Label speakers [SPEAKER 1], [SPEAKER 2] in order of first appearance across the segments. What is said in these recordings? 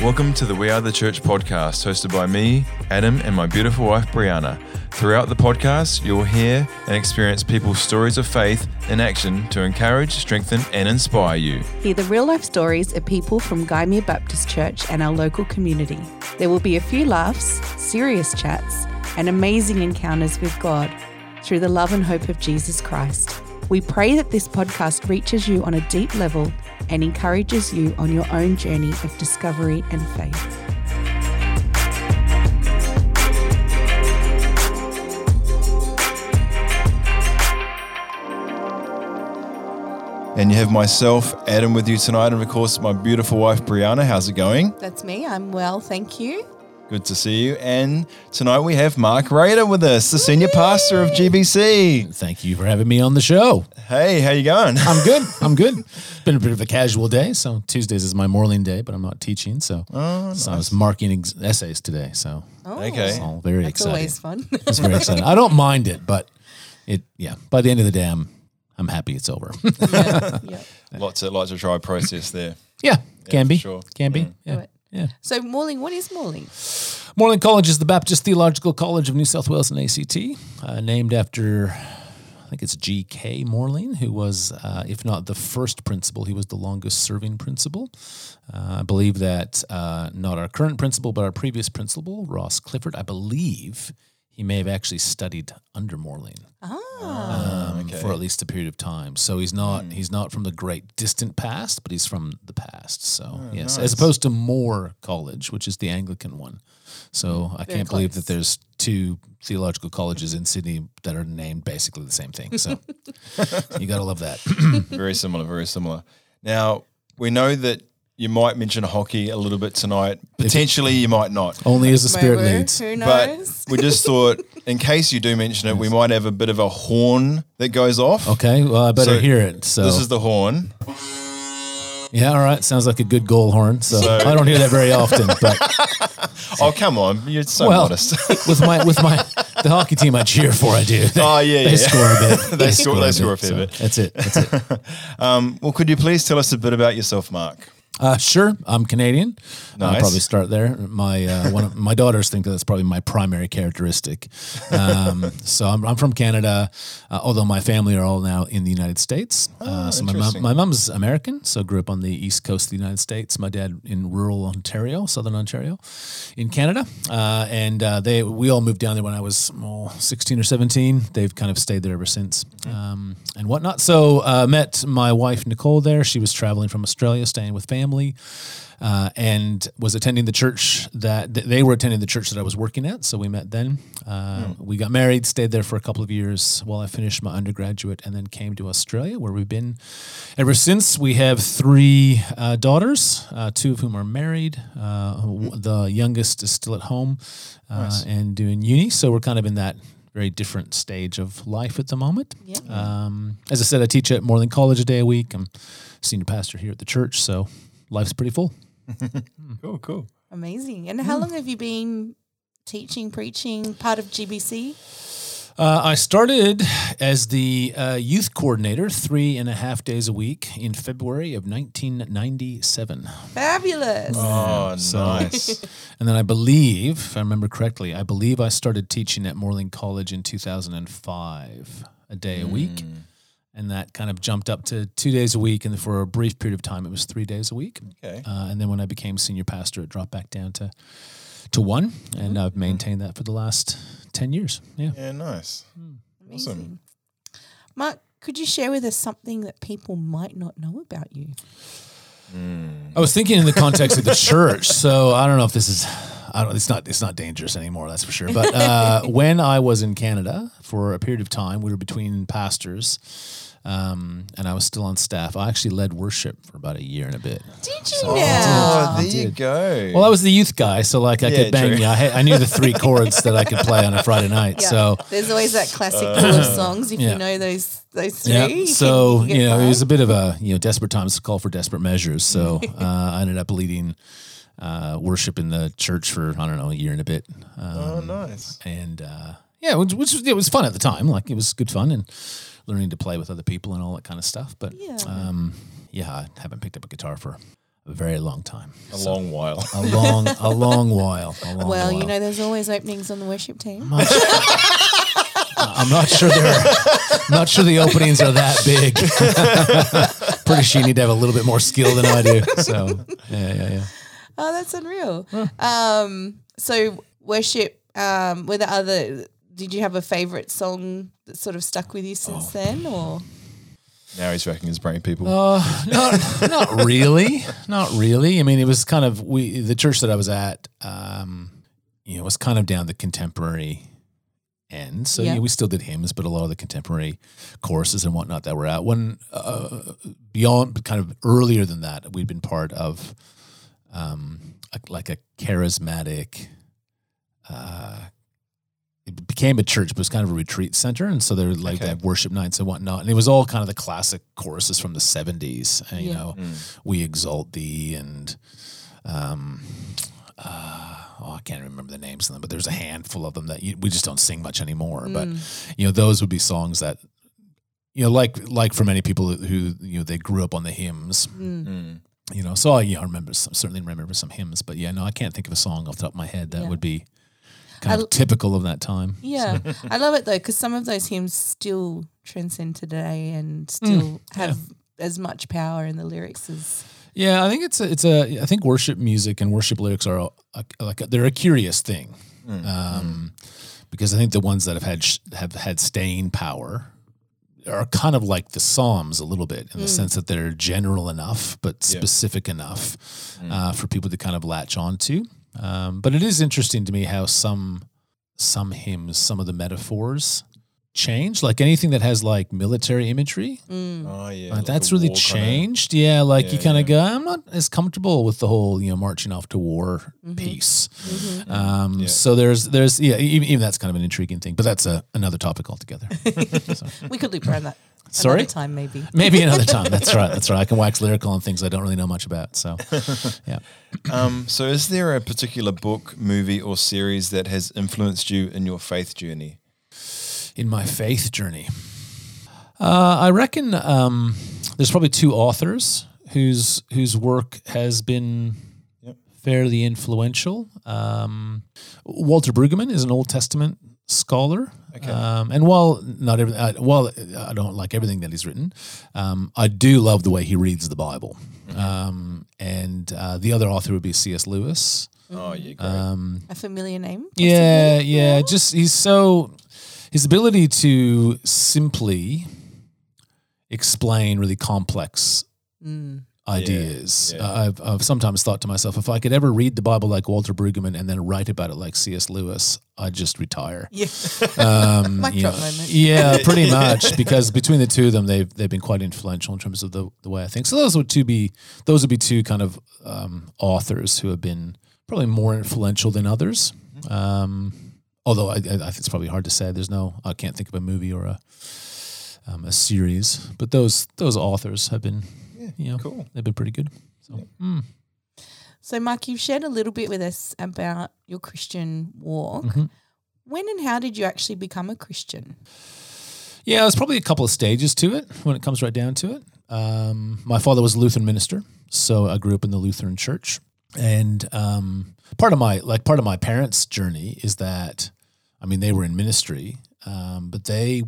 [SPEAKER 1] Welcome to the We Are the Church podcast, hosted by me, Adam, and my beautiful wife, Brianna. Throughout the podcast, you'll hear and experience people's stories of faith in action to encourage, strengthen, and inspire you.
[SPEAKER 2] Hear the real-life stories of people from Gymea Baptist Church and our local community. There will be a few laughs, serious chats, and amazing encounters with God through the love and hope of Jesus Christ. We pray that this podcast reaches you on a deep level and encourages you on your own journey of discovery and faith.
[SPEAKER 1] And you have myself, Adam, with you tonight, and of course, my beautiful wife, Brianna. How's it going?
[SPEAKER 2] That's me. I'm well, thank you.
[SPEAKER 1] Good to see you. And tonight we have Mark Rader with us, the senior pastor of GBC.
[SPEAKER 3] Thank you for having me on the show.
[SPEAKER 1] Hey, how you going?
[SPEAKER 3] I'm good. It's been a bit of a casual day. So Tuesdays is my Morling day, but I'm not teaching. So,
[SPEAKER 1] nice.
[SPEAKER 3] I was marking essays today. So
[SPEAKER 1] Okay.
[SPEAKER 3] it's all very
[SPEAKER 2] That's
[SPEAKER 3] exciting.
[SPEAKER 2] always fun.
[SPEAKER 3] It's very exciting. I don't mind it, but by the end of the day, I'm happy it's over.
[SPEAKER 2] Yeah.
[SPEAKER 1] Lots of try process there.
[SPEAKER 3] Can be.
[SPEAKER 1] for sure.
[SPEAKER 3] Can be.
[SPEAKER 2] Do it.
[SPEAKER 3] Yeah.
[SPEAKER 2] So Morling, what is Morling?
[SPEAKER 3] Morling College is the Baptist Theological College of New South Wales and ACT, named after, I think it's G.K. Morling, who was, if not the first principal, he was the longest serving principal. I believe that not our current principal, but our previous principal, Ross Clifford, I believe he may have actually studied under Morling for at least a period of time. So he's not from the great distant past, but he's from the past. So yes,
[SPEAKER 1] nice.
[SPEAKER 3] as opposed to Moore College, which is the Anglican one. So I can't believe that there's two theological colleges in Sydney that are named basically the same thing. So you got to love that.
[SPEAKER 1] Very similar. Now, we know that you might mention hockey a little bit tonight. Potentially, you might not.
[SPEAKER 3] Only as the Spirit leads.
[SPEAKER 2] Who
[SPEAKER 1] But
[SPEAKER 2] knows?
[SPEAKER 1] we just thought, in case you do mention it, we might have a bit of a horn that goes off.
[SPEAKER 3] Okay, well, I better
[SPEAKER 1] So
[SPEAKER 3] hear it. So
[SPEAKER 1] This is the horn.
[SPEAKER 3] yeah, all right. Sounds like a good goal horn. So I don't hear that very often, but
[SPEAKER 1] Oh, come on. You're so
[SPEAKER 3] well,
[SPEAKER 1] modest.
[SPEAKER 3] with the hockey team I cheer for, I do. They score a bit.
[SPEAKER 1] They score a fair
[SPEAKER 3] so
[SPEAKER 1] bit.
[SPEAKER 3] That's it.
[SPEAKER 1] Well, could you please tell us a bit about yourself, Mark?
[SPEAKER 3] Sure. I'm Canadian.
[SPEAKER 1] Nice.
[SPEAKER 3] I'll probably start there. One of my daughters think that's probably my primary characteristic. So I'm from Canada, although my family are all now in the United States. So my mom's American, so grew up on the east coast of the United States. My dad in rural Ontario, southern Ontario, in Canada. We all moved down there when I was 16 or 17. They've kind of stayed there ever since and whatnot. So met my wife, Nicole, there. She was traveling from Australia, staying with family. And was attending the church they were attending the church that I was working at. So we met then. We got married, stayed there for a couple of years while I finished my undergraduate, and then came to Australia, where we've been ever since. We have 3 daughters, 2 of whom are married. The youngest is still at home and doing uni. So we're kind of in that very different stage of life at the moment.
[SPEAKER 2] Yeah.
[SPEAKER 3] As I said, I teach at Morling College a day a week. I'm senior pastor here at the church, so life's pretty full.
[SPEAKER 1] Cool.
[SPEAKER 2] Amazing. And how long have you been teaching, preaching, part of GBC?
[SPEAKER 3] I started as the youth coordinator 3.5 days a week in February of 1997.
[SPEAKER 2] Fabulous.
[SPEAKER 1] Oh, nice.
[SPEAKER 3] And then I believe, if I remember correctly, I started teaching at Morling College in 2005, a day a week. And that kind of jumped up to 2 days a week. And for a brief period of time, it was 3 days a week.
[SPEAKER 1] Okay.
[SPEAKER 3] And then when I became senior pastor, it dropped back down to 1. And I've maintained that for the last 10 years. Yeah.
[SPEAKER 1] Yeah, nice.
[SPEAKER 2] Amazing.
[SPEAKER 1] Awesome.
[SPEAKER 2] Mark, could you share with us something that people might not know about you?
[SPEAKER 3] I was thinking in the context of the church. So I don't know if this is... It's not dangerous anymore, that's for sure. But when I was in Canada for a period of time, we were between pastors, and I was still on staff. I actually led worship for about a year and a bit.
[SPEAKER 2] Did you now?
[SPEAKER 1] Oh, there you go.
[SPEAKER 3] Well, I was the youth guy, so I could bang.
[SPEAKER 1] true.
[SPEAKER 3] I knew the 3 chords that I could play on a Friday night.
[SPEAKER 2] Yeah.
[SPEAKER 3] So
[SPEAKER 2] There's always that classic pool of songs if you know those 3.
[SPEAKER 3] yeah, so it was a bit of a desperate times to call for desperate measures. So I ended up leading worship in the church for a year and a bit.
[SPEAKER 1] Nice.
[SPEAKER 3] And it was fun at the time. Like, it was good fun and learning to play with other people and all that kind of stuff. But I haven't picked up a guitar for A very long time.
[SPEAKER 1] A long while.
[SPEAKER 3] A long while.
[SPEAKER 2] Well, you know, there's always openings on the worship team.
[SPEAKER 3] I'm not sure the openings are that big. Pretty sure you need to have a little bit more skill than I do. So yeah.
[SPEAKER 2] Oh, that's unreal. So worship, did you have a favorite song that sort of stuck with you since then, or?
[SPEAKER 1] Now he's racking his brain, people.
[SPEAKER 3] Not really. Not really. I mean, it was kind of the church that I was at, was kind of down the contemporary end. So we still did hymns, but a lot of the contemporary choruses and whatnot that were at. When beyond, kind of earlier than that, we'd been part of like a charismatic. It became a church, but it was kind of a retreat center, and so there were they had worship nights and whatnot, and it was all kind of the classic choruses from the 70s. And, you know, We Exalt Thee, and I can't remember the names of them, but there's a handful of them that we just don't sing much anymore. But those would be songs that like for many people who they grew up on the hymns. So I certainly remember some hymns, but I can't think of a song off the top of my head that would be kind of typical of that time.
[SPEAKER 2] Yeah. I love it though, because some of those hymns still transcend today and still have as much power in the lyrics as. Yeah,
[SPEAKER 3] I think I think worship music and worship lyrics are they're a curious thing, because I think the ones that have had staying power are kind of like the Psalms a little bit, in the sense that they're general enough but specific enough for people to kind of latch onto. But it is interesting to me how some hymns, some of the metaphors change. Like anything that has like military imagery. That's really changed. You kind of go, I'm not as comfortable with the whole, marching off to war piece. So there's even that's kind of an intriguing thing, but that's another topic altogether. So.
[SPEAKER 2] We could loop around that.
[SPEAKER 3] Sorry?
[SPEAKER 2] Another time, maybe.
[SPEAKER 3] Maybe another time. That's right. I can wax lyrical on things I don't really know much about. So, yeah.
[SPEAKER 1] So is there a particular book, movie, or series that has influenced you in your faith journey?
[SPEAKER 3] In my faith journey? I reckon there's probably two authors whose work has been fairly influential. Walter Brueggemann is an Old Testament scholar. Okay. And while I don't like everything that he's written, I do love the way he reads the Bible. And the other author would be C.S. Lewis.
[SPEAKER 1] Oh, yeah, great.
[SPEAKER 2] A familiar name?
[SPEAKER 3] Yeah. Just his ability to simply explain really complex ideas. I've sometimes thought to myself, if I could ever read the Bible like Walter Brueggemann and then write about it like C.S. Lewis, I'd just retire.
[SPEAKER 2] Yeah. Mic drop moment.
[SPEAKER 3] Yeah, pretty much, because between the two of them, they've been quite influential in terms of the way I think. So those would be two kind of authors who have been probably more influential than others. Although I think it's probably hard to say. I can't think of a movie or a series, but those authors have been. Cool. They've been pretty good.
[SPEAKER 2] So, Mark, you've shared a little bit with us about your Christian walk. When and how did you actually become a Christian?
[SPEAKER 3] Yeah, there's probably a couple of stages to it when it comes right down to it. My father was a Lutheran minister, so I grew up in the Lutheran church. And part of my parents' journey is that, they were in ministry, but they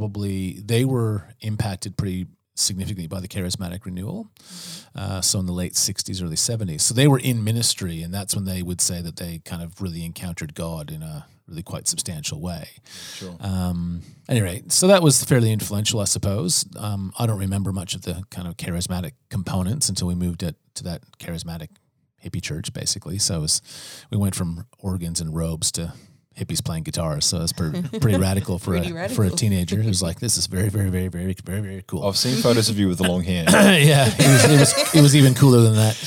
[SPEAKER 3] were impacted pretty significantly by the charismatic renewal. So in the late 60s, early 70s. So they were in ministry, and that's when they would say that they kind of really encountered God in a really quite substantial way.
[SPEAKER 1] Sure.
[SPEAKER 3] Anyway, so that was fairly influential, I suppose. I don't remember much of the kind of charismatic components until we moved to that charismatic hippie church, basically. So we went from organs and robes to hippies playing guitars, so it's pretty radical for a teenager. It was like, this is very, very, very, very, very, very cool.
[SPEAKER 1] I've seen photos of you with the long hair.
[SPEAKER 3] Yeah, it was even cooler than that.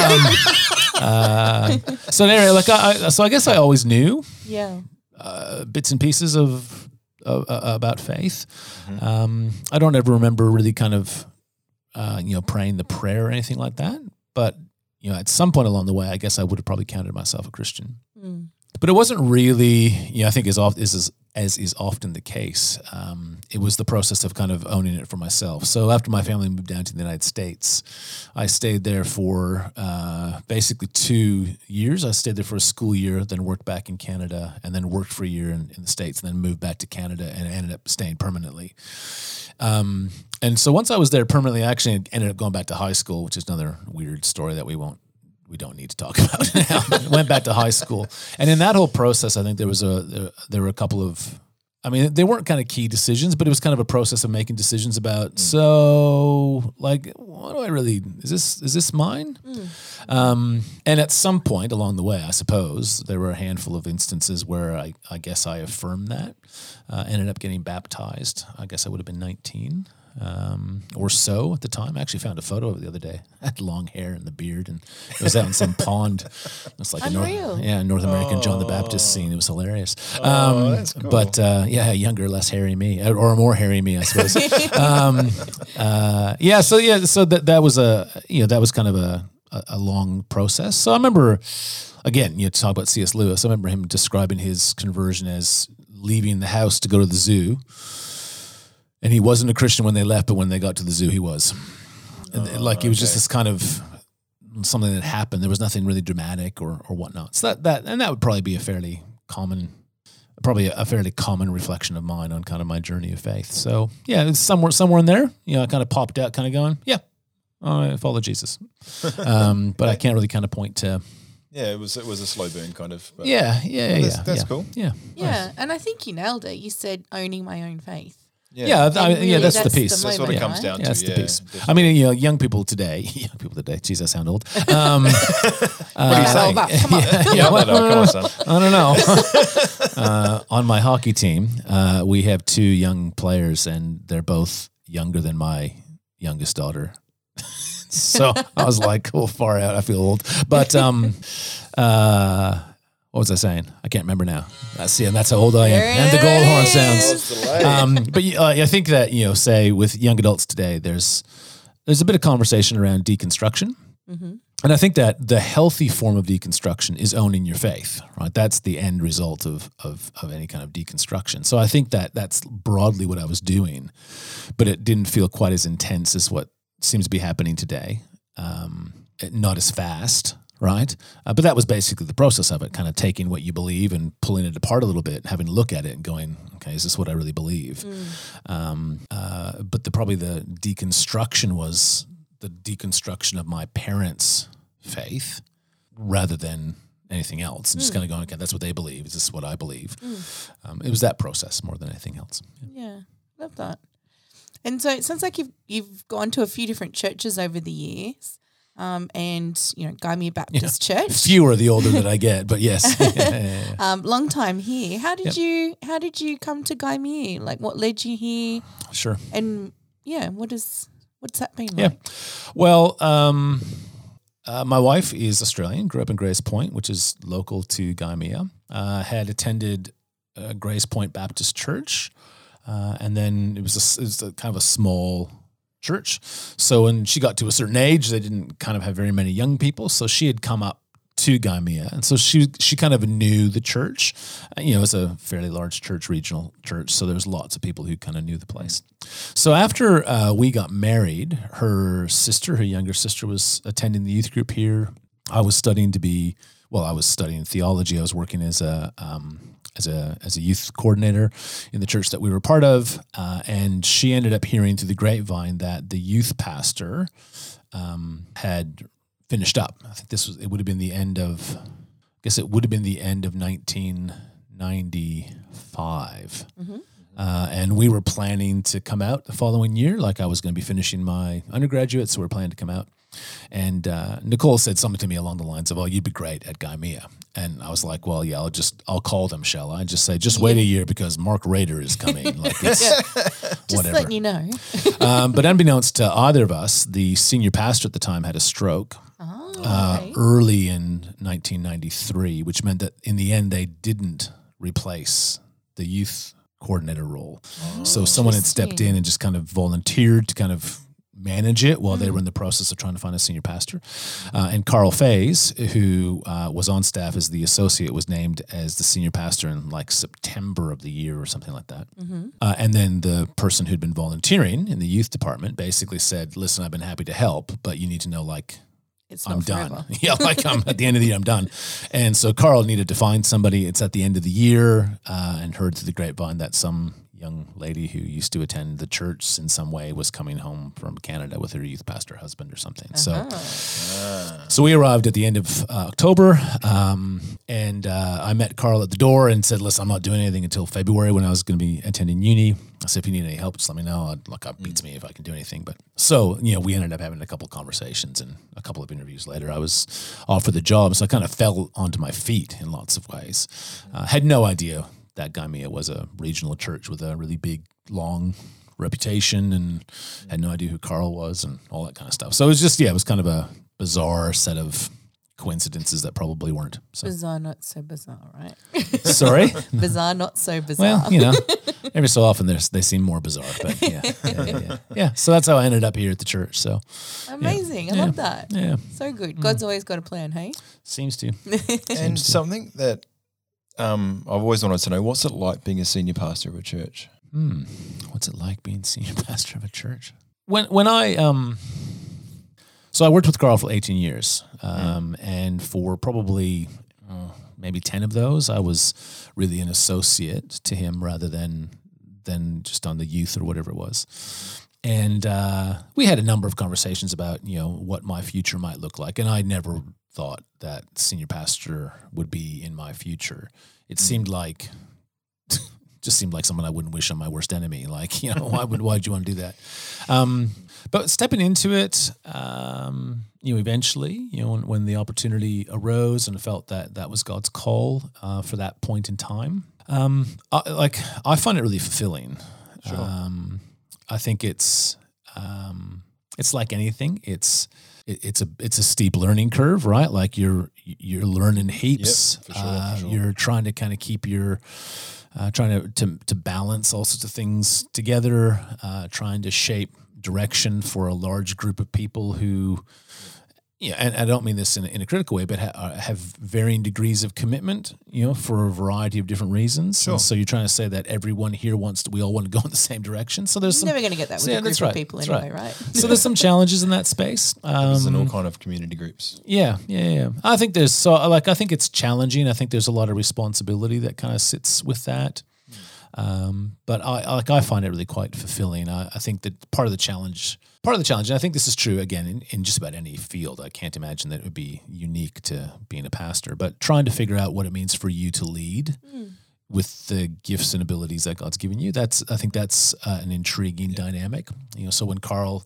[SPEAKER 3] So anyway, I guess I always knew bits and pieces of about faith. I don't ever remember really kind of praying the prayer or anything like that, but at some point along the way, I guess I would have probably counted myself a Christian. But it wasn't really, I think as as is often the case, it was the process of kind of owning it for myself. So after my family moved down to the United States, I stayed there for basically 2 years. I stayed there for a school year, then worked back in Canada, and then worked for a year in the States, and then moved back to Canada and ended up staying permanently. And so once I was there permanently, I actually ended up going back to high school, which is another weird story that we don't need to talk about now. Went back to high school. And in that whole process, I think there were a couple of, I mean, they weren't kind of key decisions, but it was kind of a process of making decisions about, so like, what do I really, is this mine? And at some point along the way, I suppose, there were a handful of instances where I guess I affirmed that, ended up getting baptized. I guess I would have been 19. Or so at the time. I actually found a photo of it the other day. I had long hair and the beard, and it was out in some pond. It was like a North American John the Baptist scene. It was hilarious.
[SPEAKER 1] That's cool.
[SPEAKER 3] But younger, less hairy me, or more hairy me, I suppose. So that was kind of a long process. So I remember, again, to talk about C.S. Lewis. I remember him describing his conversion as leaving the house to go to the zoo. And he wasn't a Christian when they left, but when they got to the zoo, he was. And it was just this kind of something that happened. There was nothing really dramatic or whatnot. So that would probably be a fairly common reflection of mine on kind of my journey of faith. So yeah, it's somewhere in there. I kind of popped out, kind of going, yeah, I follow Jesus. But I can't really kind of point to.
[SPEAKER 1] Yeah, it was a slow burn kind of.
[SPEAKER 3] But that's
[SPEAKER 1] cool.
[SPEAKER 3] Yeah,
[SPEAKER 2] yeah, and I think you nailed it. You said owning my own faith.
[SPEAKER 3] Yeah, that's the piece.
[SPEAKER 1] That's what it comes down to.
[SPEAKER 3] That's the piece. Definitely. I mean, young people today, geez, I sound old.
[SPEAKER 1] What are you saying?
[SPEAKER 2] Come on.
[SPEAKER 1] Come on, son.
[SPEAKER 3] I don't know. On my hockey team, we have 2 young players, and they're both younger than my youngest daughter. So I was like, oh, far out. I feel old. But what was I saying? I can't remember now. And that's how old I am. And the gold horn sounds. But I think that, say with young adults today, there's a bit of conversation around deconstruction. Mm-hmm. And I think that the healthy form of deconstruction is owning your faith, right? That's the end result of any kind of deconstruction. So I think that that's broadly what I was doing, but it didn't feel quite as intense as what seems to be happening today. Not as fast. Right. But that was basically the process of it, kind of taking what you believe and pulling it apart a little bit, having to look at it and going, okay, is this what I really believe? But probably the deconstruction was the deconstruction of my parents' faith rather than anything else. And just kind of going, okay, that's what they believe. Is this what I believe? It was that process more than anything else.
[SPEAKER 2] Yeah, love that. And so it sounds like you've gone to a few different churches over the years. And Gymea Baptist Church.
[SPEAKER 3] Fewer the older that I get, but yes.
[SPEAKER 2] Long time here. How did you come to Gymea? Like, what led you here?
[SPEAKER 3] Sure.
[SPEAKER 2] And what's that been like?
[SPEAKER 3] Yeah. Well, my wife is Australian. Grew up in Grace Point, which is local to Gymea. Had attended Grace Point Baptist Church, and then it was kind of a small church. So when she got to a certain age, they didn't kind of have very many young people. So she had come up to Gymea. And so she kind of knew the church. It's a fairly large church, regional church. So there's lots of people who kind of knew the place. So after we got married, her younger sister was attending the youth group here. I was studying theology. I was working as a youth coordinator in the church that we were part of, and she ended up hearing through the grapevine that the youth pastor had finished up. I think it would have been the end of 1995. Mm-hmm. And we were planning to come out the following year. Like I was going to be finishing my undergraduate, so we were planning to come out. And Nicole said something to me along the lines of, "Oh, you'd be great at Gymea." And I was like, "Well, yeah, I'll call them, shall I? Just say, wait a year because Mark Rader is coming." Like it's
[SPEAKER 2] just
[SPEAKER 3] whatever.
[SPEAKER 2] letting you know.
[SPEAKER 3] But unbeknownst to either of us, the senior pastor at the time had a stroke early in 1993, which meant that in the end they didn't replace the youth coordinator role. So someone had stepped in and just kind of volunteered to kind of manage it while they were in the process of trying to find a senior pastor. And Carl Fays, who was on staff as the associate, was named as the senior pastor in like September of the year or something like that. And then the person who'd been volunteering in the youth department basically said, listen, I've been happy to help, but you need to know, like, I'm done. Yeah, like I'm at the end of the year, I'm done. And so Carl needed to find somebody. It's at the end of the year, and heard through the grapevine that some young lady who used to attend the church in some way was coming home from Canada with her youth pastor husband or something. So we arrived at the end of October, and I met Carl at the door and said, listen, I'm not doing anything until February when I was going to be attending uni. I said, if you need any help, just let me know. It beats me if I can do anything. But so, we ended up having a couple of conversations, and a couple of interviews later, I was offered the job. So I kind of fell onto my feet in lots of ways. Had no idea that Gaimea was a regional church with a really big, long reputation, and had no idea who Carl was and all that kind of stuff. So it was just, it was kind of a bizarre set of coincidences that probably weren't. So.
[SPEAKER 2] Bizarre, not so bizarre, right?
[SPEAKER 3] Sorry?
[SPEAKER 2] Bizarre, not so bizarre.
[SPEAKER 3] Well, every so often they seem more bizarre, but yeah. So that's how I ended up here at the church. So
[SPEAKER 2] amazing. I love that.
[SPEAKER 3] Yeah.
[SPEAKER 2] So good. God's always got a plan, hey?
[SPEAKER 3] Seems to.
[SPEAKER 1] And something that I've always wanted to know, what's it like being a senior pastor of a church?
[SPEAKER 3] What's it like being senior pastor of a church? When I so I worked with Carl for 18 years, and for probably maybe 10 of those, I was really an associate to him rather than just on the youth or whatever it was. And we had a number of conversations about, what my future might look like. And I never thought that senior pastor would be in my future. It seemed like, just seemed like someone I wouldn't wish on my worst enemy. Like, why'd you want to do that? But stepping into it, eventually, when the opportunity arose and I felt that was God's call for that point in time, I find it really fulfilling.
[SPEAKER 1] Sure.
[SPEAKER 3] I think it's like anything. It's a steep learning curve, right? Like you're learning heaps.
[SPEAKER 1] Yep, for sure.
[SPEAKER 3] You're trying to kind of keep your trying to balance all sorts of things together, trying to shape direction for a large group of people who, and I don't mean this in a critical way, but have varying degrees of commitment, for a variety of different reasons.
[SPEAKER 1] Sure.
[SPEAKER 3] And so you're trying to say that everyone here we all want to go in the same direction. So there's
[SPEAKER 2] You're never going to get that with a group of people anyway, right?
[SPEAKER 3] So there's some challenges in that space.
[SPEAKER 1] There's in all kind of community groups.
[SPEAKER 3] Yeah. I think I think it's challenging. I think there's a lot of responsibility that kind of sits with that. But I find it really quite fulfilling. I think that part of the challenge, and I think this is true again in just about any field. I can't imagine that it would be unique to being a pastor, but trying to figure out what it means for you to lead with the gifts and abilities that God's given you. I think that's an intriguing dynamic. So when Carl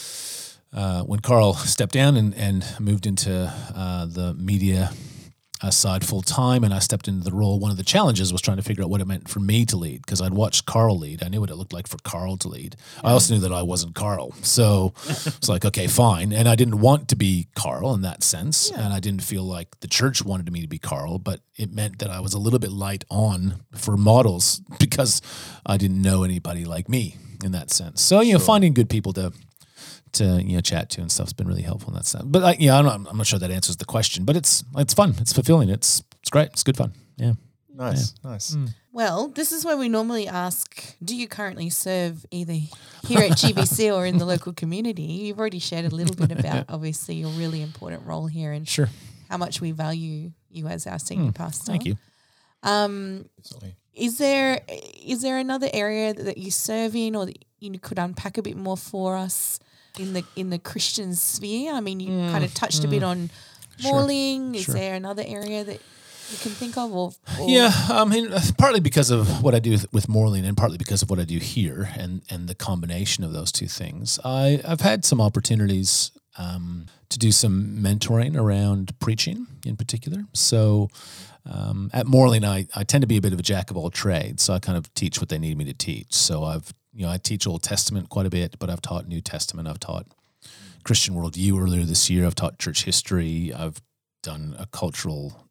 [SPEAKER 3] stepped down and moved into the media side full time, and I stepped into the role, one of the challenges was trying to figure out what it meant for me to lead, because I'd watched Carl lead. I knew what it looked like for Carl to lead. I also knew that I wasn't Carl. So it's like, okay, fine. And I didn't want to be Carl in that sense. Yeah. And I didn't feel like the church wanted me to be Carl, but it meant that I was a little bit light on for models because I didn't know anybody like me in that sense. So, sure. Finding good people to chat to and stuff's been really helpful in that sense. But I'm not sure that answers the question. But it's fun. It's fulfilling. It's great. It's good fun. Yeah.
[SPEAKER 1] Nice.
[SPEAKER 2] Well, this is where we normally ask: do you currently serve either here at GBC or in the local community? You've already shared a little bit about obviously your really important role here and
[SPEAKER 3] sure.
[SPEAKER 2] how much we value you as our senior pastor.
[SPEAKER 3] Thank you.
[SPEAKER 2] Is there another area that you serve in, or that you could unpack a bit more for us? In the Christian sphere, I mean, you kind of touched a bit on Morling. Sure. Is there another area that you can think of? Or
[SPEAKER 3] yeah, I mean, partly because of what I do with Morling, and partly because of what I do here, and the combination of those two things. I've had some opportunities to do some mentoring around preaching in particular. So at Morling, I tend to be a bit of a jack of all trades. So I kind of teach what they need me to teach. So I teach Old Testament quite a bit, but I've taught New Testament. I've taught Christian worldview earlier this year. I've taught church history. I've done a cultural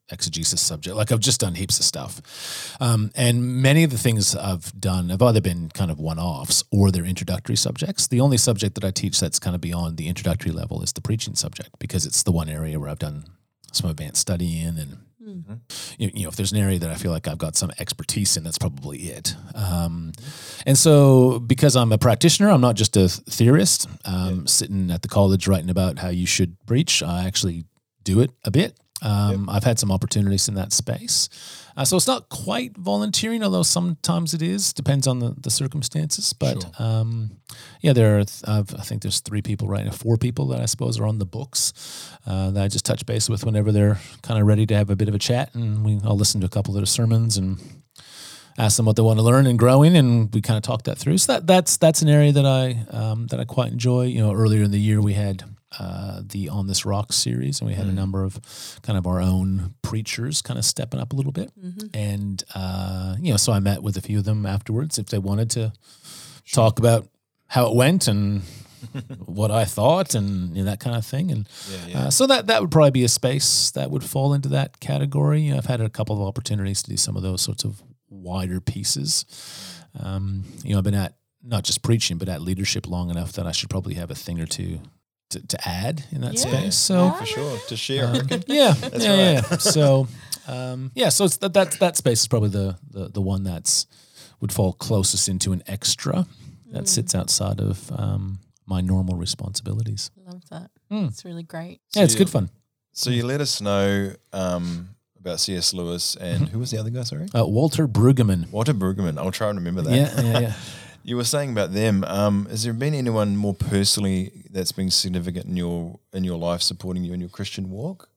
[SPEAKER 3] exegesis subject. Like I've just done heaps of stuff. And many of the things I've done have either been kind of one-offs or they're introductory subjects. The only subject that I teach that's kind of beyond the introductory level is the preaching subject, because it's the one area where I've done some advanced study in, and if there's an area that I feel like I've got some expertise in, that's probably it. And so because I'm a practitioner, I'm not just a theorist sitting at the college writing about how you should preach. I actually do it a bit. I've had some opportunities in that space. So it's not quite volunteering, although sometimes it is, depends on the circumstances. But there are, I think there's 4 people that I suppose are on the books that I just touch base with whenever they're kind of ready to have a bit of a chat. And I'll listen to a couple of their sermons and ask them what they want to learn and grow in, and we kind of talk that through. So that's an area that I quite enjoy. Earlier in the year we had the On This Rock series, and we had a number of kind of our own preachers kind of stepping up a little bit. And, so I met with a few of them afterwards if they wanted to talk about how it went and what I thought and that kind of thing. And so that would probably be a space that would fall into that category. I've had a couple of opportunities to do some of those sorts of wider pieces. I've been at not just preaching, but at leadership long enough that I should probably have a thing or two to add in that space. So
[SPEAKER 1] for sure, to share.
[SPEAKER 3] That's right. So, so it's that space is probably the one that's would fall closest into an extra that sits outside of my normal responsibilities.
[SPEAKER 4] Love that. It's really great.
[SPEAKER 3] Yeah, it's good fun.
[SPEAKER 1] So you let us know about C.S. Lewis and who was the other guy? Sorry,
[SPEAKER 3] Walter Brueggemann.
[SPEAKER 1] Walter Brueggemann. I'll try and remember that.
[SPEAKER 3] Yeah.
[SPEAKER 1] You were saying about them. Has there been anyone more personally that's been significant in your life, supporting you in your Christian walk?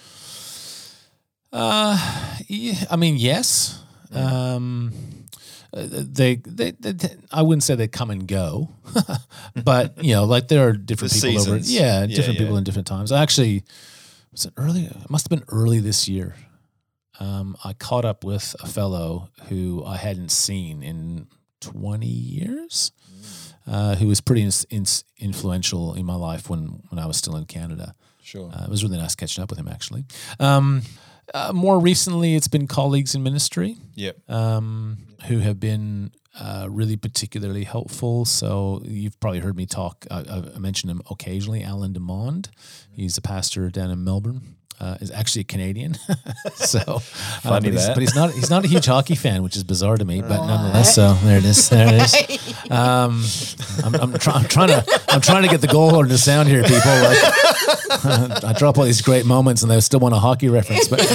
[SPEAKER 3] Yes. They I wouldn't say they come and go, but there are different
[SPEAKER 1] The
[SPEAKER 3] people
[SPEAKER 1] seasons.
[SPEAKER 3] different people in different times. Was it early? It must have been early this year. I caught up with a fellow who I hadn't seen in 20 years, who was pretty influential in my life when I was still in Canada.
[SPEAKER 1] Sure.
[SPEAKER 3] It was really nice catching up with him, actually. More recently, it's been colleagues in ministry who have been really particularly helpful. So you've probably heard me talk. I mention him occasionally, Alan Demond. He's a pastor down in Melbourne. Is actually a Canadian, so
[SPEAKER 1] funny
[SPEAKER 3] but he's not a huge hockey fan, which is bizarre to me. But nonetheless, so there it is. I'm trying to get the goalhorn to sound here, people. Like I drop all these great moments, and they still want a hockey reference. But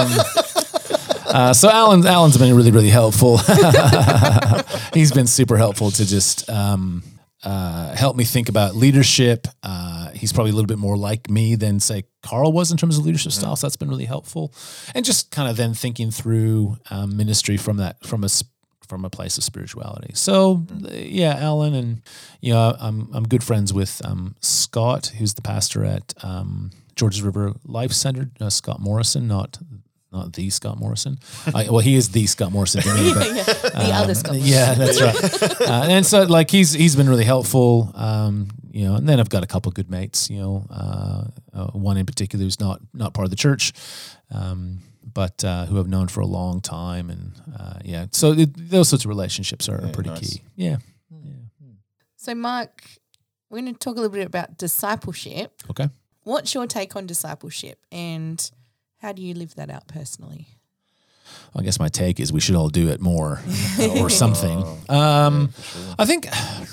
[SPEAKER 3] so Alan's been really, really helpful. He's been super helpful to just help me think about leadership. He's probably a little bit more like me than, say, Carl was in terms of leadership style, so that's been really helpful. And just kind of then thinking through ministry from a place of spirituality. So, Alan, and I'm good friends with Scott, who's the pastor at Georges River Life Center. Scott Morrison, not the Scott Morrison. He is the Scott Morrison to me. But,
[SPEAKER 4] the other Scott Morrison.
[SPEAKER 3] Yeah, that's right. And so, he's been really helpful. And then I've got a couple of good mates. One in particular who's not part of the church, but who I've known for a long time, and So those sorts of relationships are pretty key. Yeah.
[SPEAKER 4] So, Mark, we're going to talk a little bit about discipleship.
[SPEAKER 3] Okay.
[SPEAKER 4] What's your take on discipleship, and how do you live that out personally?
[SPEAKER 3] I guess my take is we should all do it more or something. I think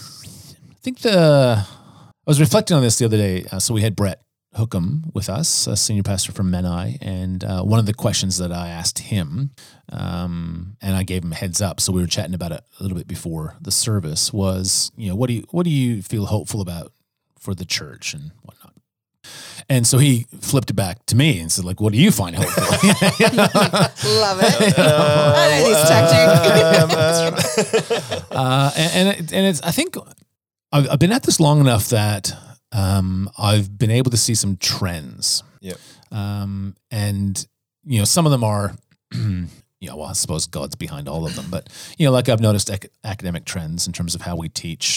[SPEAKER 3] I was reflecting on this the other day. So we had Brett Hookham with us, a senior pastor from Menai, and one of the questions that I asked him, and I gave him a heads up, so we were chatting about it a little bit before the service, was, what do you feel hopeful about for the church and whatnot? And so he flipped it back to me and said, what do you find helpful?
[SPEAKER 4] Love it. I know this tactic.
[SPEAKER 3] And it's, I think I've been at this long enough that I've been able to see some trends.
[SPEAKER 1] Yep.
[SPEAKER 3] And, some of them are, I suppose God's behind all of them, but, I've noticed academic trends in terms of how we teach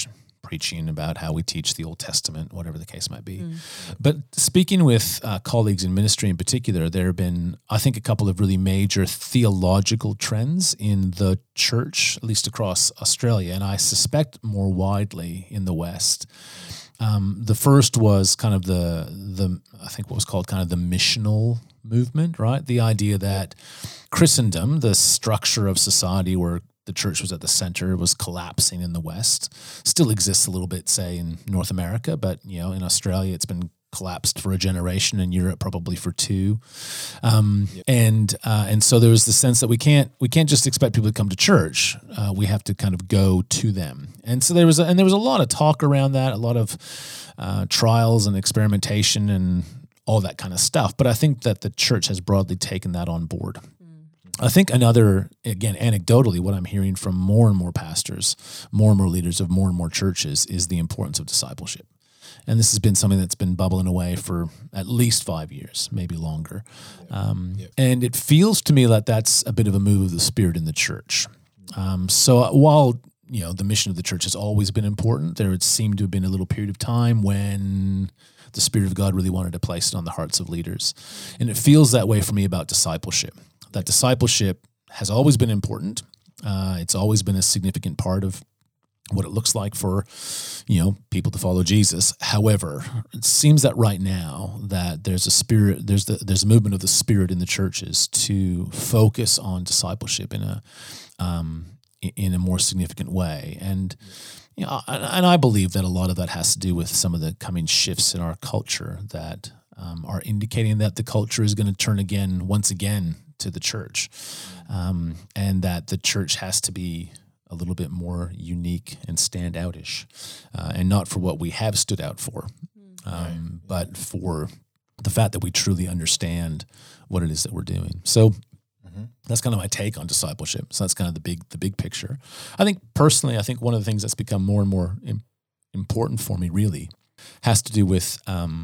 [SPEAKER 3] preaching about how we teach the Old Testament, whatever the case might be. But speaking with colleagues in ministry in particular, there have been, I think, a couple of really major theological trends in the church, at least across Australia, and I suspect more widely in the West. The first was kind of the I think what was called kind of the missional movement, right? The idea that Christendom, the structure of society where the church was at the center, was collapsing in the West. Still exists a little bit, say, in North America, but in Australia it's been collapsed for a generation, in Europe probably for two. And so there was the sense that we can't just expect people to come to church. We have to kind of go to them. And so there was a lot of talk around that, a lot of trials and experimentation and all that kind of stuff. But I think that the church has broadly taken that on board. I think another, again, anecdotally, what I'm hearing from more and more pastors, more and more leaders of more and more churches is the importance of discipleship. And this has been something that's been bubbling away for at least 5 years, maybe longer. And it feels to me like that's a bit of a move of the Spirit in the church. So while the mission of the church has always been important, there seemed to have been a little period of time when the Spirit of God really wanted to place it on the hearts of leaders. And it feels that way for me about discipleship. That discipleship has always been important. It's always been a significant part of what it looks like for, people to follow Jesus. However, it seems that right now that there's a spirit, there's a movement of the Spirit in the churches to focus on discipleship in a more significant way. And and I believe that a lot of that has to do with some of the coming shifts in our culture that are indicating that the culture is going to turn once again to the church, and that the church has to be a little bit more unique and stand out-ish, and not for what we have stood out for, but for the fact that we truly understand what it is that we're doing. So that's kind of my take on discipleship. So that's kind of the big picture. I think personally, one of the things that's become more and more important for me really has to do with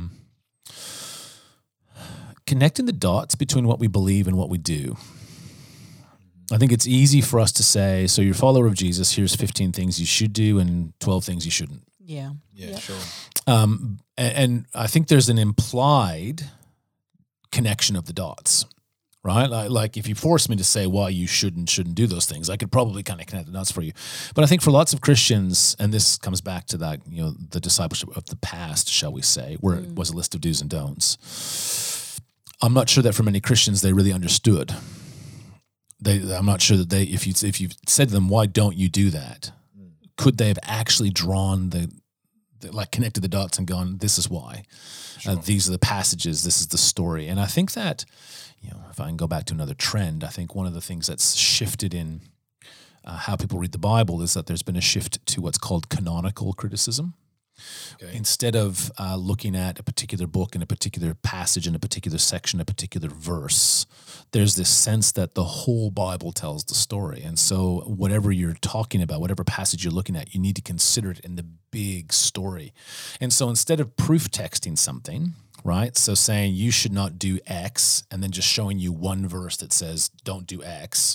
[SPEAKER 3] connecting the dots between what we believe and what we do. I think it's easy for us to say, so you're a follower of Jesus, here's 15 things you should do and 12 things you shouldn't.
[SPEAKER 4] Yeah,
[SPEAKER 1] sure.
[SPEAKER 3] And I think there's an implied connection of the dots, right? Like if you force me to say why you shouldn't do those things, I could probably kind of connect the dots for you. But I think for lots of Christians, and this comes back to that, the discipleship of the past, shall we say, where it was a list of do's and don'ts. I'm not sure that for many Christians they really understood. I'm not sure that if you said to them, why don't you do that? Could they have actually drawn connected the dots and gone, this is why. Sure. These are the passages, this is the story. And I think that, if I can go back to another trend, I think one of the things that's shifted in how people read the Bible is that there's been a shift to what's called canonical criticism. Okay. Instead of looking at a particular book and a particular passage in a particular section, a particular verse, there's this sense that the whole Bible tells the story. And so whatever you're talking about, whatever passage you're looking at, you need to consider it in the big story. And so instead of proof texting something, right, so saying you should not do X and then just showing you one verse that says don't do X,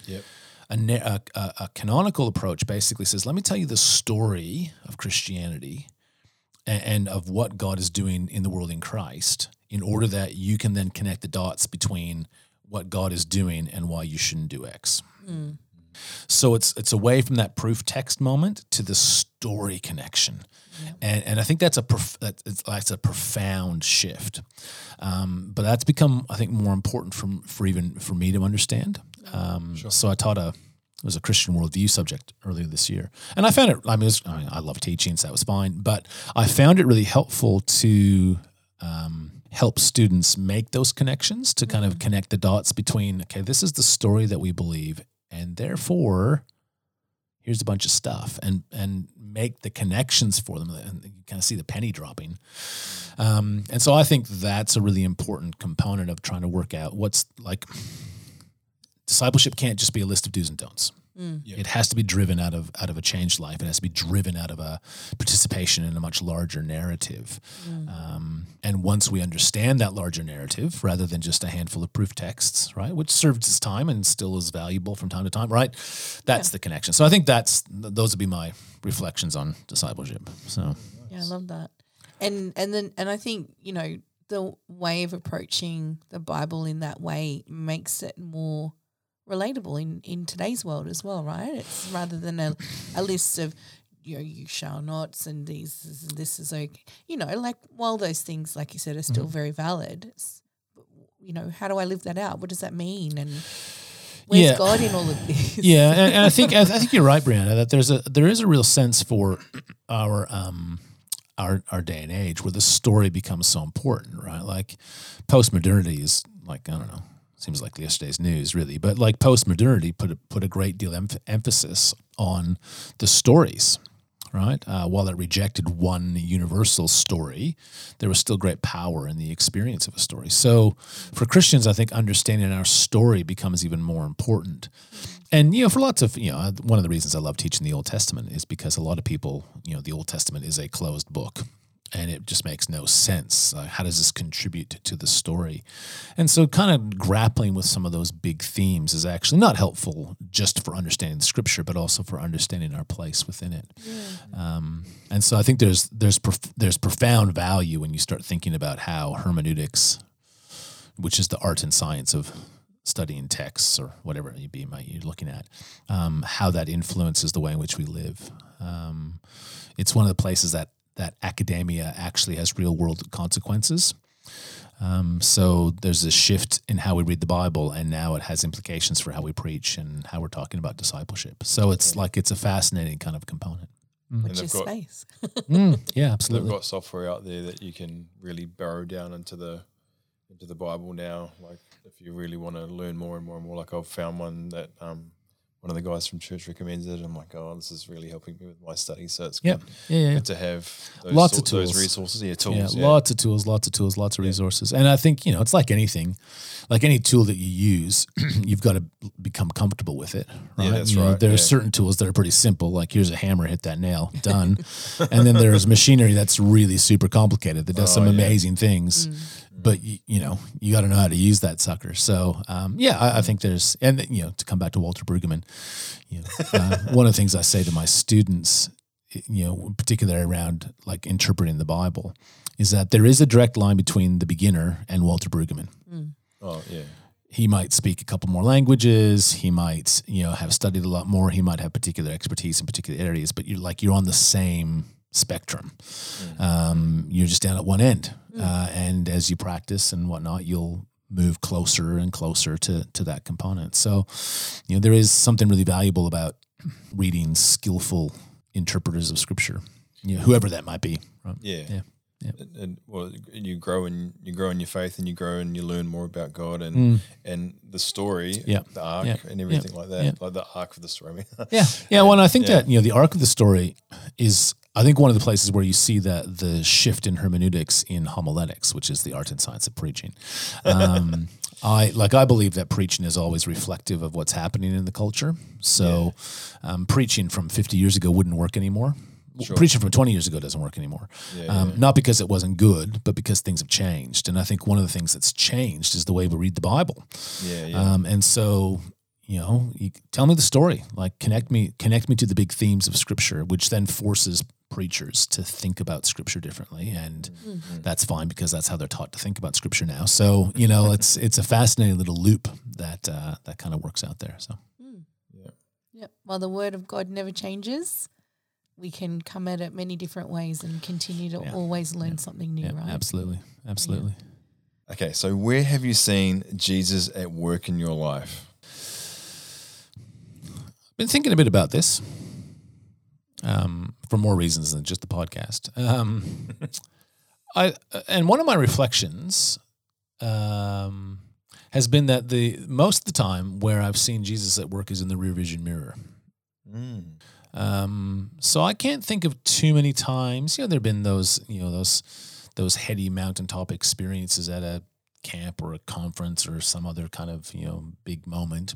[SPEAKER 3] a canonical approach basically says, let me tell you the story of Christianity and of what God is doing in the world in Christ, in order that you can then connect the dots between what God is doing and why you shouldn't do X. So it's away from that proof text moment to the story connection, and I think that's a profound shift. But that's become, I think, more important for me to understand. So I taught it was a Christian worldview subject earlier this year. And I found it, I love teaching, so that was fine. But I found it really helpful to help students make those connections, to kind of connect the dots between, okay, this is the story that we believe, and therefore, here's a bunch of stuff, and make the connections for them, and you kind of see the penny dropping. And so I think that's a really important component of trying to work out what's like. Discipleship can't just be a list of do's and don'ts. It has to be driven out of a changed life. It has to be driven out of a participation in a much larger narrative. And once we understand that larger narrative, rather than just a handful of proof texts, right, which serves its time and still is valuable from time to time, right? That's the connection. So I think those would be my reflections on discipleship. So
[SPEAKER 4] yeah, I love that. And I think, you know, the way of approaching the Bible in that way makes it more relatable in today's world as well, right? It's rather than a list of, you know, you shall nots and this is okay. You know, like while those things, like you said, are still very valid, you know, how do I live that out? What does that mean? And where's God in all of this?
[SPEAKER 3] Yeah, and I think you're right, Brianna, that there is a real sense for our day and age where the story becomes so important, right? Like postmodernity is like, I don't know, seems like yesterday's news really, but like postmodernity put a great deal of emphasis on the stories, right? While it rejected one universal story, there was still great power in the experience of a story. So for Christians, I think understanding our story becomes even more important. And, you know, for lots of, you know, one of the reasons I love teaching the Old Testament is because a lot of people, you know, the Old Testament is a closed book and it just makes no sense. How does this contribute to the story? And so kind of grappling with some of those big themes is actually not helpful just for understanding the Scripture, but also for understanding our place within it. Yeah. And so I think there's profound value when you start thinking about how hermeneutics, which is the art and science of studying texts or whatever you're looking at, how that influences the way in which we live. It's one of the places that academia actually has real world consequences. So there's a shift in how we read the Bible, and now it has implications for how we preach and how we're talking about discipleship. So it's like it's a fascinating kind of component.
[SPEAKER 4] Which is space.
[SPEAKER 3] Yeah, absolutely.
[SPEAKER 1] They've got software out there that you can really burrow down into the Bible now. Like if you really want to learn more and more and more, like I've found one that one of the guys from church recommends it. I'm like, oh, this is really helping me with my study. So it's good, good to have those those resources. Yeah, tools.
[SPEAKER 3] Yeah, lots of tools, lots of resources. And I think, you know, it's like anything, like any tool that you use, you've got to become comfortable with it. Right?
[SPEAKER 1] Yeah, that's right.
[SPEAKER 3] There are certain tools that are pretty simple, like here's a hammer, hit that nail, done. And then there's machinery that's really super complicated that does some amazing things. But, you know, you got to know how to use that sucker. So, I think there's, and, you know, to come back to Walter Brueggemann, you know, one of the things I say to my students, you know, particularly around like interpreting the Bible, is that there is a direct line between the beginner and Walter Brueggemann.
[SPEAKER 1] Oh, yeah.
[SPEAKER 3] He might speak a couple more languages. He might, you know, have studied a lot more. He might have particular expertise in particular areas, but you're on the same spectrum. You're just down at one end. And as you practice and whatnot, you'll move closer and closer to that component. So, you know, there is something really valuable about reading skillful interpreters of Scripture, you know, whoever that might be. Right?
[SPEAKER 1] Yeah. And well, you grow in your faith, and you grow and you learn more about God and the story, the arc, and everything like that, like the arc of the story.
[SPEAKER 3] Well, and I think that, you know, the arc of the story is, I think, one of the places where you see the shift in hermeneutics in homiletics, which is the art and science of preaching. I believe that preaching is always reflective of what's happening in the culture. So preaching from 50 years ago wouldn't work anymore. Sure. Preaching from 20 years ago doesn't work anymore. Not because it wasn't good, but because things have changed. And I think one of the things that's changed is the way we read the Bible. And so, you know, you tell me the story, like connect me to the big themes of Scripture, which then forces preachers to think about Scripture differently. And that's fine because that's how they're taught to think about Scripture now. So, you know, it's a fascinating little loop that kind of works out there. So,
[SPEAKER 4] While the Word of God never changes, we can come at it many different ways and continue to always learn something new, right?
[SPEAKER 3] Absolutely.
[SPEAKER 1] Okay, so where have you seen Jesus at work in your life?
[SPEAKER 3] I've been thinking a bit about this for more reasons than just the podcast. And one of my reflections has been that most of the time where I've seen Jesus at work is in the rear vision mirror. So I can't think of too many times. You know, there've been those heady mountaintop experiences at a camp or a conference or some other kind of, you know, big moment.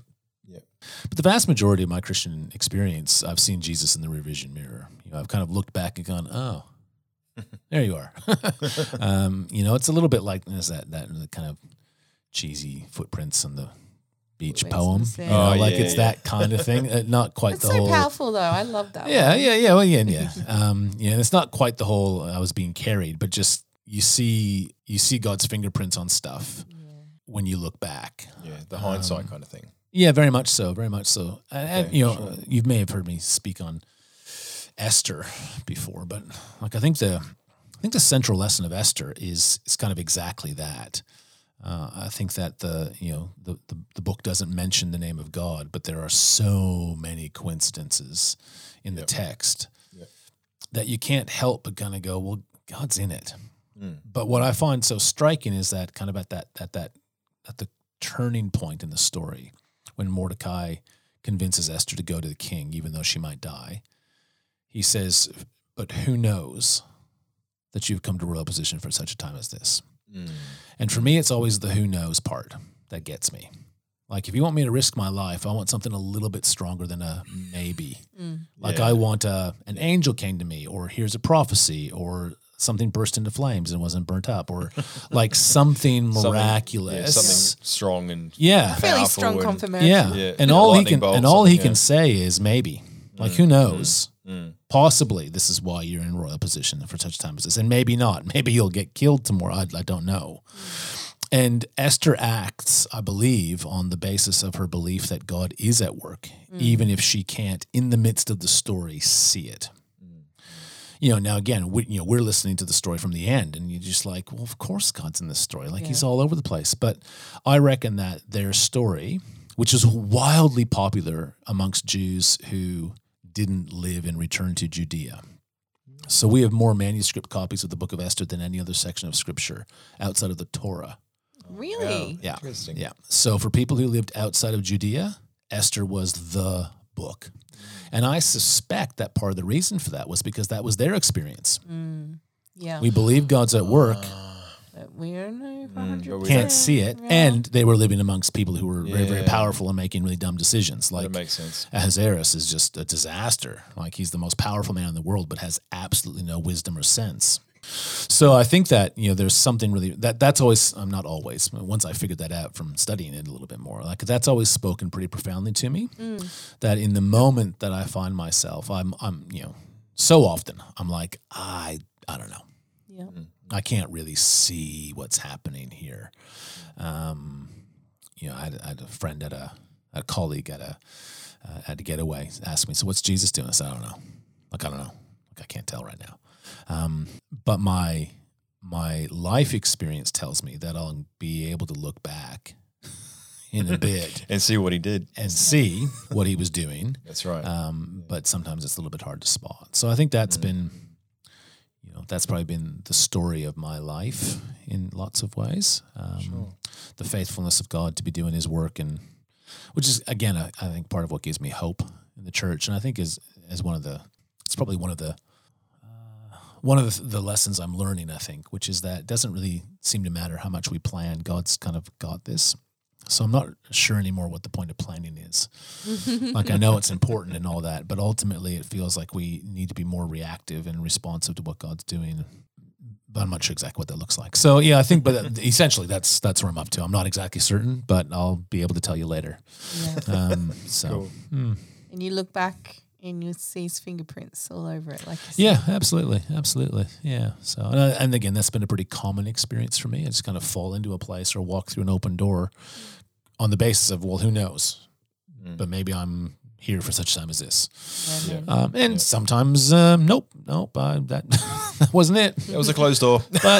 [SPEAKER 1] Yeah.
[SPEAKER 3] But the vast majority of my Christian experience, I've seen Jesus in the rear vision mirror. I've kind of looked back and gone, oh, there you are. It's a little bit like that kind of cheesy footprints on the beach poem. It's that kind of thing. Not quite
[SPEAKER 4] it's
[SPEAKER 3] the
[SPEAKER 4] so
[SPEAKER 3] whole.
[SPEAKER 4] Powerful though. I love that.
[SPEAKER 3] Yeah. Well, yeah. It's not quite the whole. I was being carried, but just you see God's fingerprints on stuff when you look back.
[SPEAKER 1] Yeah, the hindsight kind of thing.
[SPEAKER 3] Yeah, very much so. Very much so. And
[SPEAKER 1] sure.
[SPEAKER 3] You may have heard me speak on Esther before, but like I think the central lesson of Esther is kind of exactly that. I think that the book doesn't mention the name of God, but there are so many coincidences in the text that you can't help but kind of go, well, God's in it. But what I find so striking is that kind of at the turning point in the story, when Mordecai convinces Esther to go to the king, even though she might die, he says, "But who knows that you've come to royal position for such a time as this?" And for me, it's always the who knows part that gets me. Like, if you want me to risk my life, I want something a little bit stronger than a maybe. I want an angel came to me, or here's a prophecy, or something burst into flames and wasn't burnt up, or like something miraculous,
[SPEAKER 1] something strong and
[SPEAKER 4] fairly strong confirmation.
[SPEAKER 3] And all he can say is maybe. Like, who knows? Possibly this is why you're in royal position for such a time as this, and maybe not. Maybe you'll get killed tomorrow. I don't know. And Esther acts, I believe, on the basis of her belief that God is at work, even if she can't, in the midst of the story, see it. Now again, we're listening to the story from the end, and you're just like, well, of course God's in this story. Like, he's all over the place. But I reckon that their story, which is wildly popular amongst Jews who didn't live and return to Judea. So we have more manuscript copies of the book of Esther than any other section of scripture outside of the Torah.
[SPEAKER 4] Really?
[SPEAKER 3] Yeah.
[SPEAKER 1] Interesting.
[SPEAKER 3] Yeah. So for people who lived outside of Judea, Esther was the book. And I suspect that part of the reason for that was because that was their experience.
[SPEAKER 4] Yeah.
[SPEAKER 3] We believe God's at work.
[SPEAKER 4] We don't know 100%.
[SPEAKER 3] Can't see it. Yeah. And they were living amongst people who were very, very powerful and making really dumb decisions. Like,
[SPEAKER 1] that makes sense.
[SPEAKER 3] Ahasuerus is just a disaster. Like, he's the most powerful man in the world, but has absolutely no wisdom or sense. So I think that, there's something really, that's always, not always, once I figured that out from studying it a little bit more, like, that's always spoken pretty profoundly to me, that in the moment that I find myself, I'm so often I'm like, I don't know.
[SPEAKER 4] Yeah.
[SPEAKER 3] I can't really see what's happening here. I had a friend a colleague at a getaway ask me, so what's Jesus doing? I said, I don't know. I don't know. Like, I can't tell right now. But my life experience tells me that I'll be able to look back in a bit
[SPEAKER 1] and see what he did
[SPEAKER 3] and see what he was doing.
[SPEAKER 1] That's right.
[SPEAKER 3] But sometimes it's a little bit hard to spot. So I think that's been, that's probably been the story of my life in lots of ways. The faithfulness of God to be doing his work, and which is, again, I think part of what gives me hope in the church. And I think is it's probably one of the lessons I'm learning, I think, which is that it doesn't really seem to matter how much we plan. God's kind of got this. So I'm not sure anymore what the point of planning is. Like, I know it's important and all that, but ultimately it feels like we need to be more reactive and responsive to what God's doing. But I'm not sure exactly what that looks like. So yeah, I think, but essentially that's where I'm up to. I'm not exactly certain, but I'll be able to tell you later.
[SPEAKER 4] Yeah.
[SPEAKER 3] Cool.
[SPEAKER 4] And you look back and you see his fingerprints all over it, like you said.
[SPEAKER 3] Yeah, absolutely. Yeah. So, and again, that's been a pretty common experience for me. I just kind of fall into a place or walk through an open door on the basis of, well, who knows? But maybe I'm here for such time as this. And sometimes, nope, that wasn't it.
[SPEAKER 1] It was a closed door.
[SPEAKER 3] But,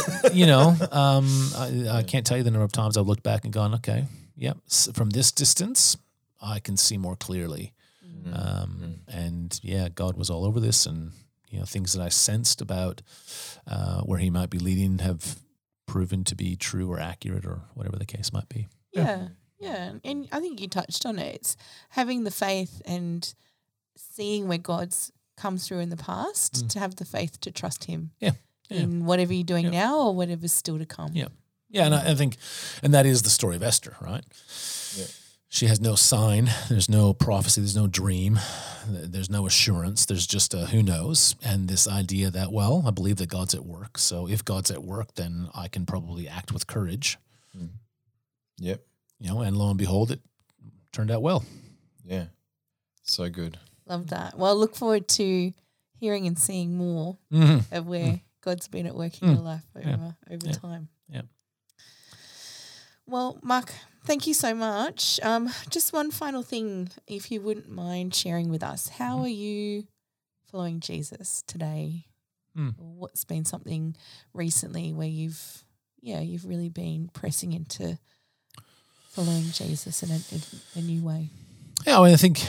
[SPEAKER 3] I can't tell you the number of times I've looked back and gone, okay, yep, from this distance, I can see more clearly. And yeah, God was all over this, and things that I sensed about where he might be leading have proven to be true or accurate or whatever the case might be.
[SPEAKER 4] Yeah. And I think you touched on it. It's having the faith and seeing where God's come through in the past to have the faith to trust him in whatever you're doing now or whatever's still to come.
[SPEAKER 3] Yeah, and I think, and that is the story of Esther, right? she has no sign. There's no prophecy. There's no dream. There's no assurance. There's just a who knows. And this idea that, well, I believe that God's at work. So if God's at work, then I can probably act with courage.
[SPEAKER 1] Yep.
[SPEAKER 3] And lo and behold, it turned out well.
[SPEAKER 1] Yeah. So good.
[SPEAKER 4] Love that. Well, I look forward to hearing and seeing more of where God's been at work in your life over time.
[SPEAKER 3] Yeah.
[SPEAKER 4] Well, Mark, thank you so much. Just one final thing, if you wouldn't mind sharing with us. How are you following Jesus today? What's been something recently where you've really been pressing into following Jesus in a new way?
[SPEAKER 3] Yeah, I think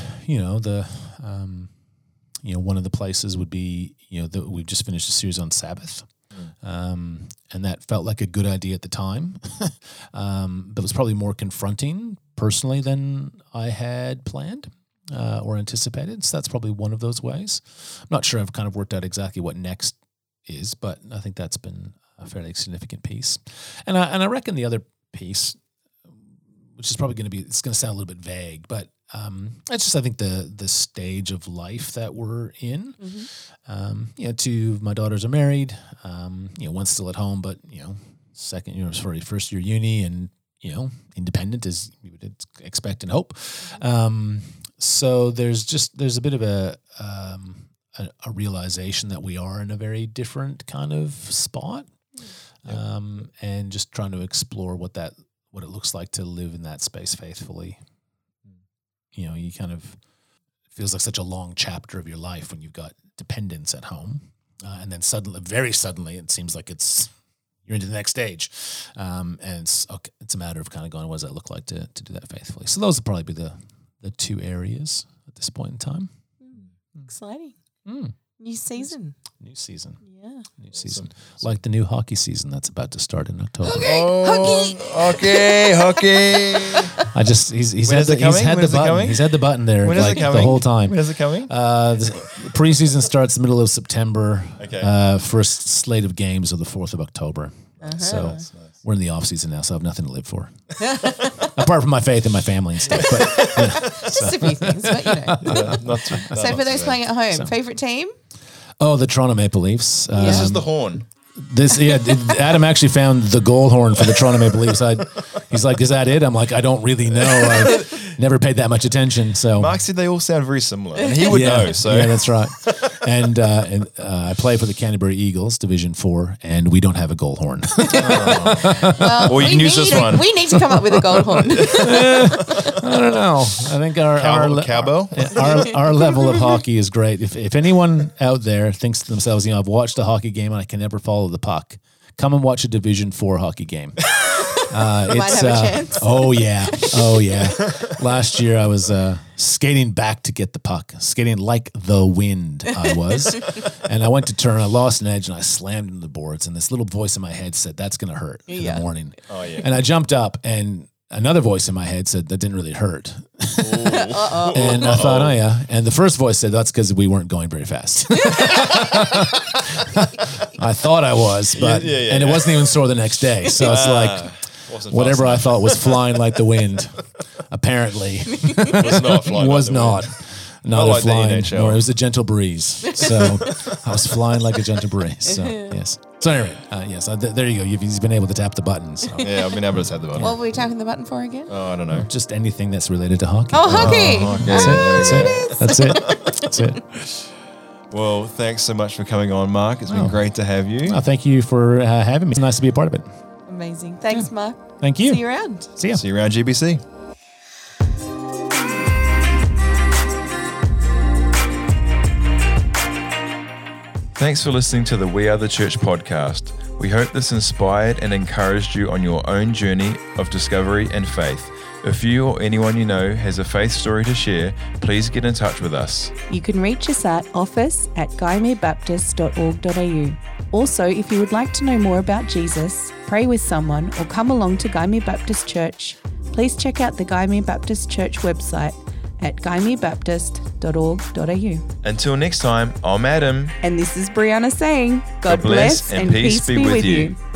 [SPEAKER 3] one of the places would be that we've just finished a series on Sabbath, and that felt like a good idea at the time, but it was probably more confronting personally than I had planned or anticipated. So that's probably one of those ways. I'm not sure I've kind of worked out exactly what next is, but I think that's been a fairly significant piece, and I reckon the other piece, which is probably going to sound a little bit vague, but it's just, I think, the stage of life that we're in. Two of my daughters are married. One's still at home, but first year uni, and independent as you would expect and hope. So there's a bit of a realization that we are in a very different kind of spot, and just trying to explore what it looks like to live in that space faithfully. You kind of, it feels like such a long chapter of your life when you've got dependents at home, and then very suddenly, it seems like you're into the next stage, and it's a matter of kind of going, what does that look like to do that faithfully? So those would probably be the two areas at this point in time.
[SPEAKER 4] Exciting. New season. Yeah.
[SPEAKER 3] New season. Like the new hockey season that's about to start in October.
[SPEAKER 1] Hockey.
[SPEAKER 3] He's had the button. He's had the button there the whole time.
[SPEAKER 1] When is it coming?
[SPEAKER 3] The preseason starts the middle of September.
[SPEAKER 1] Okay.
[SPEAKER 3] First slate of games are the 4th of October. So
[SPEAKER 1] Nice.
[SPEAKER 3] we're in the off season now, so I have nothing to live for. Apart from my faith and my family and stuff. But,
[SPEAKER 4] Just a few things, but So for those playing at home, favorite team?
[SPEAKER 3] Oh, the Toronto Maple Leafs.
[SPEAKER 1] This is the horn.
[SPEAKER 3] Adam actually found the goal horn for the Toronto Maple Leafs. He's like, is that it? I'm like, I don't really know. I've never paid that much attention. So
[SPEAKER 1] Mark said they all sound very similar, and he would know. So
[SPEAKER 3] yeah, that's right. And I play for the Canterbury Eagles, Division 4, and we don't have a goal horn.
[SPEAKER 1] Well, you can use this one.
[SPEAKER 4] We need to come up with a gold horn.
[SPEAKER 3] I don't know. I think
[SPEAKER 1] cowbell.
[SPEAKER 3] Our level of hockey is great. If anyone out there thinks to themselves, I've watched a hockey game and I can never follow the puck, come and watch a Division 4 hockey game.
[SPEAKER 4] Might have a chance.
[SPEAKER 3] Oh yeah. Last year I was skating back to get the puck, skating like the wind I was, and I went to turn, I lost an edge, and I slammed into the boards, and this little voice in my head said, that's going to hurt in the morning.
[SPEAKER 1] Oh yeah.
[SPEAKER 3] And I jumped up, and another voice in my head said, that didn't really hurt. And I thought, oh yeah. And the first voice said, that's because we weren't going very fast. I thought I was, but and it wasn't even sore the next day. So it's like, whatever I thought was flying like the wind, apparently
[SPEAKER 1] was not flying.
[SPEAKER 3] Not
[SPEAKER 1] like
[SPEAKER 3] a flying,
[SPEAKER 1] NHL.
[SPEAKER 3] or it was a gentle breeze. So I was flying like a gentle breeze. So yes. So anyway, yes. There you go. He's been able to tap the buttons. So.
[SPEAKER 1] Yeah, I've been able to tap the button.
[SPEAKER 4] What were we tapping the button for again?
[SPEAKER 1] Oh, I don't know.
[SPEAKER 3] Just anything that's related to hockey.
[SPEAKER 4] Oh, hockey.
[SPEAKER 3] That's it.
[SPEAKER 1] Well, thanks so much for coming on, Mark. It's been great to have you.
[SPEAKER 3] Thank you for having me. It's nice to be a part of it.
[SPEAKER 4] Amazing. Thanks, Mark.
[SPEAKER 3] Thank you.
[SPEAKER 4] See you around.
[SPEAKER 3] See ya.
[SPEAKER 1] See you around GBC. Thanks for listening to the We Are the Church podcast. We hope this inspired and encouraged you on your own journey of discovery and faith. If you or anyone you know has a faith story to share, please get in touch with us.
[SPEAKER 2] You can reach us at office@guymerebaptist.org.au. Also, if you would like to know more about Jesus, pray with someone, or come along to Guyme Baptist Church, please check out the Guyme Baptist Church website at guymerebaptist.org.au.
[SPEAKER 1] Until next time, I'm Adam.
[SPEAKER 2] And this is Brianna saying, God bless and peace be with you.